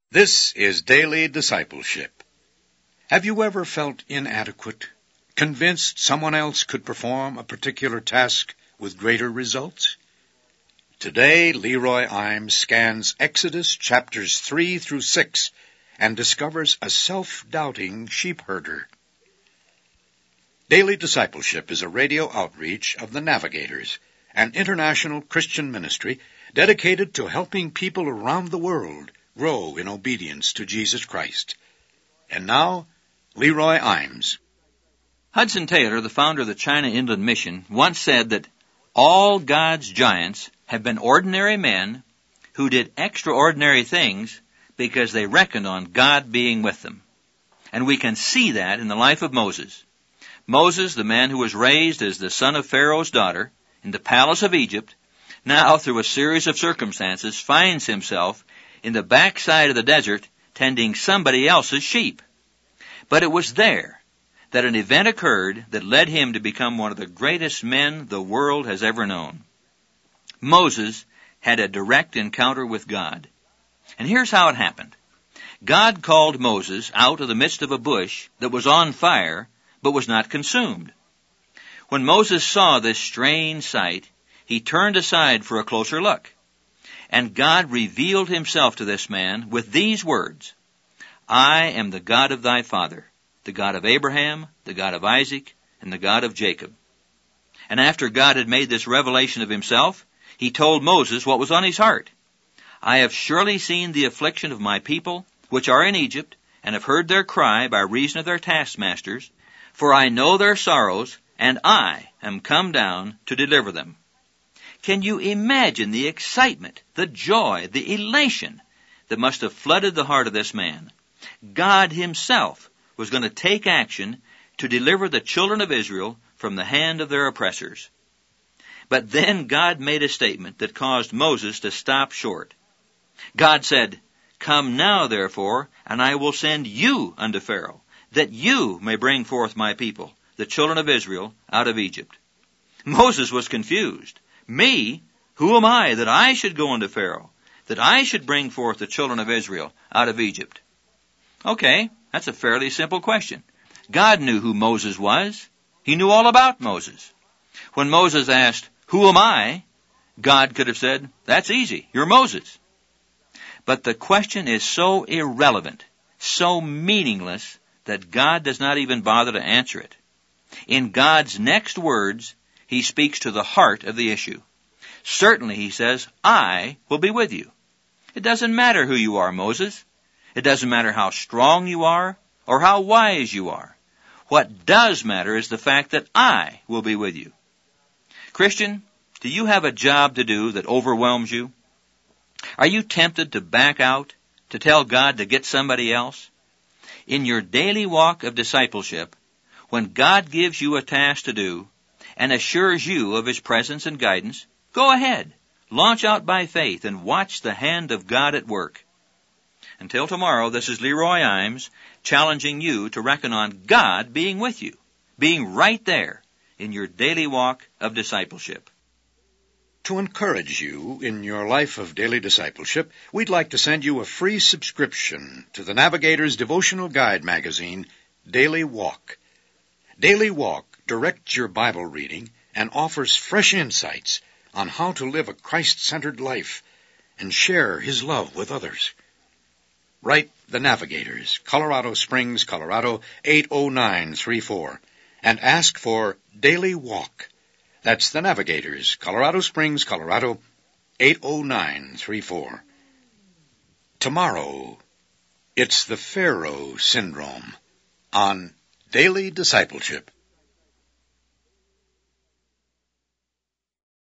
This is Daily Discipleship. Have you ever felt inadequate, convinced someone else could perform a particular task with greater results? Today, Leroy Imes scans Exodus chapters 3 through 6 and discovers a self-doubting sheep herder. Daily Discipleship is a radio outreach of the Navigators, an international Christian ministry dedicated to helping people around the world grow in obedience to Jesus Christ. And now, Leroy Imes. Hudson Taylor, the founder of the China Inland Mission, once said that all God's giants have been ordinary men who did extraordinary things because they reckoned on God being with them. And we can see that in the life of Moses. Moses, the man who was raised as the son of Pharaoh's daughter in the palace of Egypt, now through a series of circumstances finds himself in the backside of the desert tending somebody else's sheep. But it was there that an event occurred that led him to become one of the greatest men the world has ever known. Moses had a direct encounter with God. And here's how it happened. God called Moses out of the midst of a bush that was on fire but was not consumed. When Moses saw this strange sight, he turned aside for a closer look. And God revealed himself to this man with these words, I am the God of thy father, the God of Abraham, the God of Isaac, and the God of Jacob. And after God had made this revelation of himself, he told Moses what was on his heart. I have surely seen the affliction of my people, which are in Egypt, and have heard their cry by reason of their taskmasters, for I know their sorrows, and I am come down to deliver them. Can you imagine the excitement, the joy, the elation that must have flooded the heart of this man? God himself was going to take action to deliver the children of Israel from the hand of their oppressors. But then God made a statement that caused Moses to stop short. God said, Come now, therefore, and I will send you unto Pharaoh, that you may bring forth my people, the children of Israel, out of Egypt. Moses was confused. Me? Who am I that I should go unto Pharaoh, that I should bring forth the children of Israel out of Egypt? Okay, that's a fairly simple question. God knew who Moses was. He knew all about Moses. When Moses asked, Who am I? God could have said, That's easy, you're Moses. But the question is so irrelevant, so meaningless, that God does not even bother to answer it. In God's next words, he speaks to the heart of the issue. Certainly, he says, I will be with you. It doesn't matter who you are, Moses. It doesn't matter how strong you are or how wise you are. What does matter is the fact that I will be with you. Christian, do you have a job to do that overwhelms you? Are you tempted to back out, to tell God to get somebody else? In your daily walk of discipleship, when God gives you a task to do and assures you of his presence and guidance, go ahead, launch out by faith and watch the hand of God at work. Until tomorrow, this is Leroy Imes challenging you to reckon on God being with you, being right there in your daily walk of discipleship. To encourage you in your life of daily discipleship, we'd like to send you a free subscription to the Navigator's devotional guide magazine, Daily Walk. Daily Walk directs your Bible reading and offers fresh insights on how to live a Christ-centered life and share his love with others. Write the Navigators, Colorado Springs, Colorado 80934, and ask for Daily Walk. That's the Navigators, Colorado Springs, Colorado 80934. Tomorrow, it's the Pharaoh syndrome on Daily Discipleship.